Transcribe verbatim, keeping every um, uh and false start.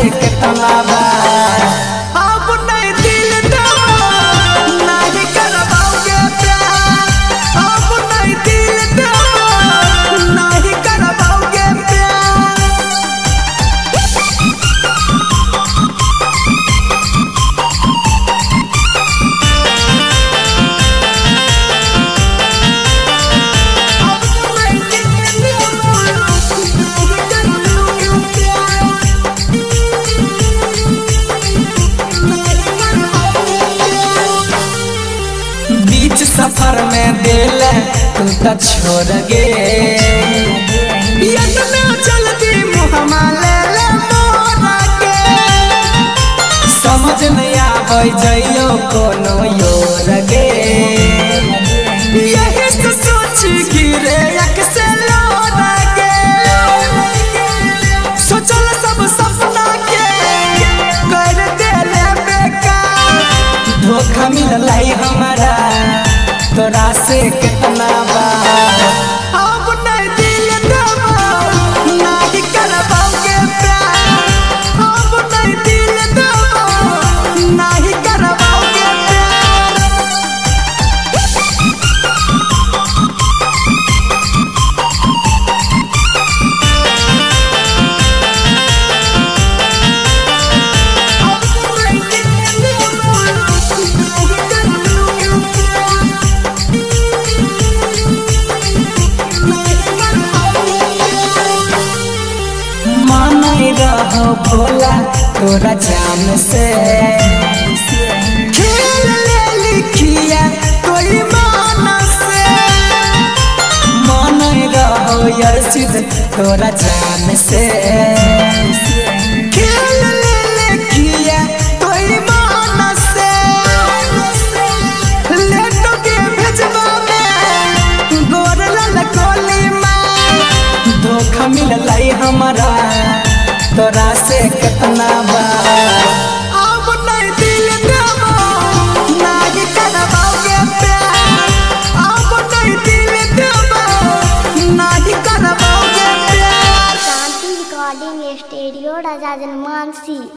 कितना बा अब नहीं दिल दो नहीं करवाओगे प्यार अब नहीं दिल दो नहीं करवाओगे प्यार बीच सफर में दिल तू तो छोड़ गे चलती मुहमा ले ले मोरा के समझ नहीं आवे जइयो कोनो योर गे यही तो सोच गिरे एक से लोरा के सोचल सब सपना के कर देले बेकार धोखा मिललाई हमारा तोरा से कितना बा अब नहीं दिल देबो नहीं करवाओगे प्यार अब नहीं दिल देबो नहीं करवाओगे प्यार रहो भोला तोरा जान से खेल ले लिखिया कोई मान से मान रहो यर्षिद तोरा जान से खेल ले लिखिया कोई मान से लेटो के भेजवा में गोर लाल कोली माँ धोखा मिललाई हमारा तोरा से कितना बा अब नहीं दिल देबो नहीं करवाओगे प्यार अब नहीं दिल देबो नहीं करवाओगे प्यार। Shanti recording studio Raja जनमानसी।